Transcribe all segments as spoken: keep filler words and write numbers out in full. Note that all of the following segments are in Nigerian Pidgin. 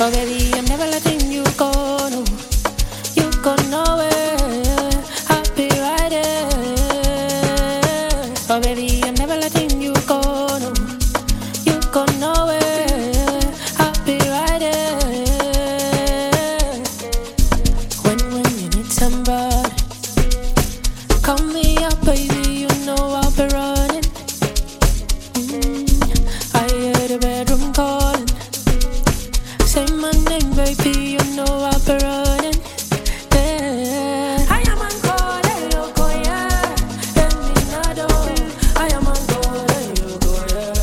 Oh baby, I'm never letting you go, no. You go nowhere, I'll be right there. Oh baby, I'm never letting you go, no. You go nowhere, I'll be right there. When, when you need somebody, call me up, baby, you know I'll be running. mm, I hear the bedroom calling. Say my name, baby, you know I'll be running. Yeah. I am on call, loco, yeah. Terminado. I am on call, loco,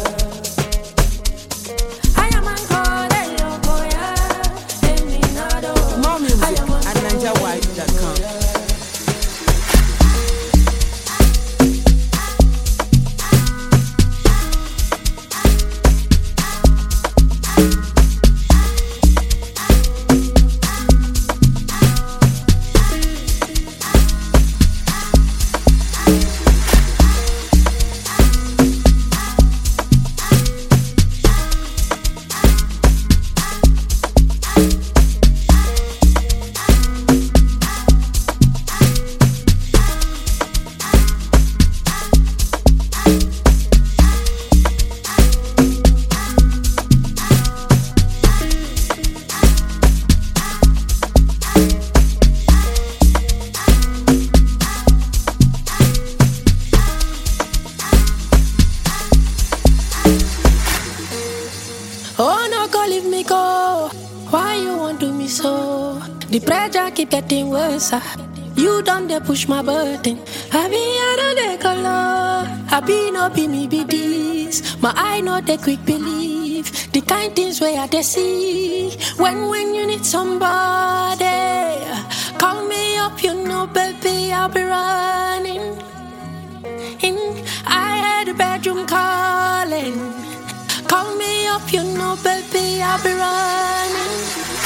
yeah. I am on call, loco, yeah. Terminado. More music at niger wife dot com. Oh no, go leave me go. Why you want do me so? The pressure keep getting worse. ah. You done they push my button. I be out of the color. I be no be me be this. My eye no they quick believe the kind things where I they see. When when you need somebody, call me up. You know, baby, I'll be running. In I had the bedroom calling. Call me up, you know, baby, I'll be running.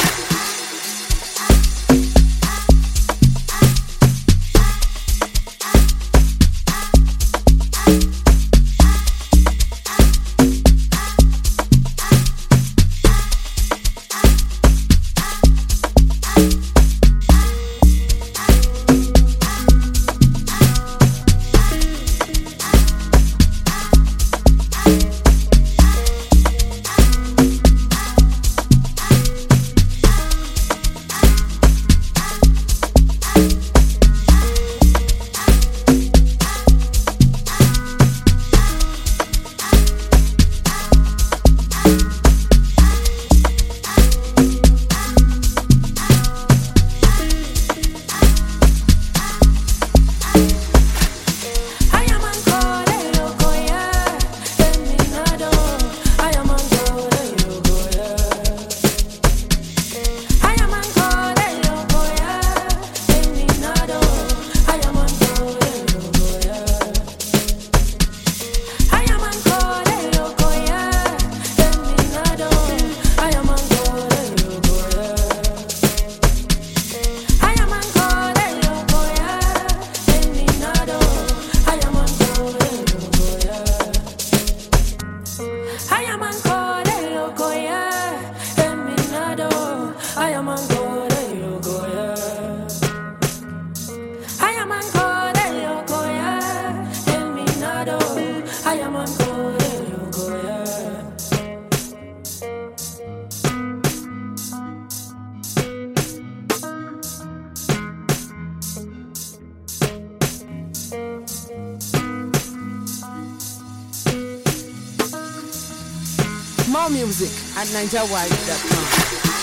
I am on call, loco, yeah. I am on call, loco, yeah. Terminado. I am on call, loco, yeah. More music at niger wife dot com.